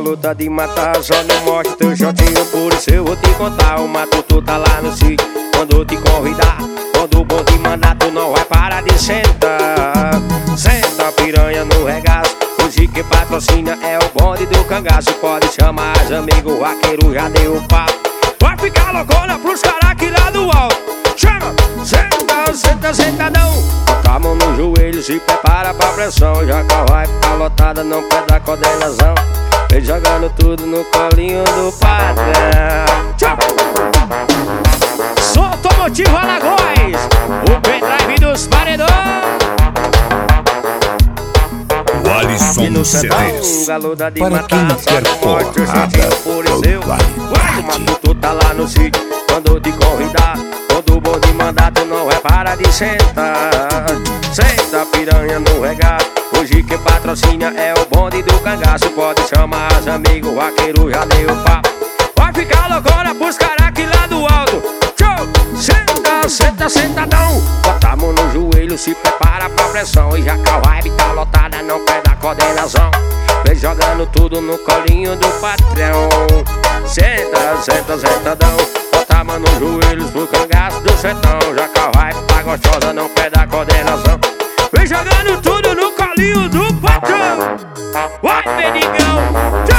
luta de matar, só não mostra teu shortinho, por isso eu vou te contar. O Matuto tá lá no sítio, quando te convidar, quando o bonde mandar, tu não vai parar de sentar. Senta piranha no regaço, hoje quem patrocina é o bonde do cangaço. Pode chamar as amigos, o vaqueiro já deu o papo. Vai ficar loucona pros caras aqui lá do alto. Chama, senta, senta, sentadão. Bota a mão no joelho, se prepara pra pressão. Já que a vai ficar lotada, não perde a coordenação. Vem jogando tudo no colinho do patrão. Tchau! Sou Automotivo Alagoas, o pendrive dos paredões. O Alisson CDs. Para quem quer porrada, por isso o Matuto tá lá no sítio, quando te convidar, quando o bonde mandar, tu não vai parar de sentar. Senta piranha no regaço, hoje quem patrocina é o bonde do cangaço. Pode chamar os amigos, o vaqueiro já deu o papo. Vai ficar loucona pros caras aqui lá do alto. Tchau! Senta, senta, sentadão. Bota a mão no joelho, se prepara pra pressão. E já que a vibe tá lotada, não perde a coordenação. Vem jogando tudo no colinho do patrão. Senta, senta, sentadão. Bota a mão nos joelhos pro cangaço do sertão. Já que a vibe tá gostosa, não perde a coordenação. Vem jogando tudo no colinho do patrão. Vai, mendigão!